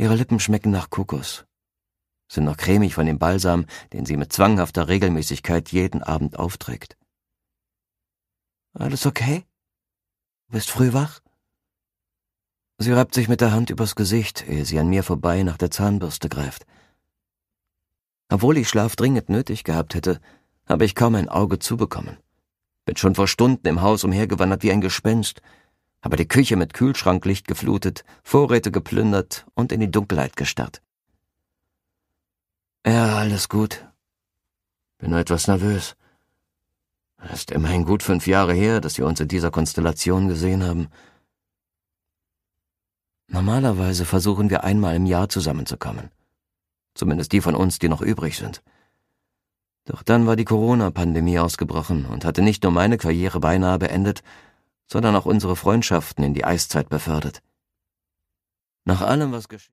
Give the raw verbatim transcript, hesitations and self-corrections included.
Ihre Lippen schmecken nach Kokos, sind noch cremig von dem Balsam, den sie mit zwanghafter Regelmäßigkeit jeden Abend aufträgt. »Alles okay? Du bist früh wach?« Sie reibt sich mit der Hand übers Gesicht, ehe sie an mir vorbei nach der Zahnbürste greift. Obwohl ich Schlaf dringend nötig gehabt hätte, habe ich kaum ein Auge zubekommen. Bin schon vor Stunden im Haus umhergewandert wie ein Gespenst, habe die Küche mit Kühlschranklicht geflutet, Vorräte geplündert und in die Dunkelheit gestarrt. »Ja, alles gut. Bin nur etwas nervös. Es ist immerhin gut fünf Jahre her, dass wir uns in dieser Konstellation gesehen haben. Normalerweise versuchen wir einmal im Jahr zusammenzukommen. Zumindest die von uns, die noch übrig sind. Doch dann war die Corona-Pandemie ausgebrochen und hatte nicht nur meine Karriere beinahe beendet, sondern auch unsere Freundschaften in die Eiszeit befördert. Nach allem, was geschehen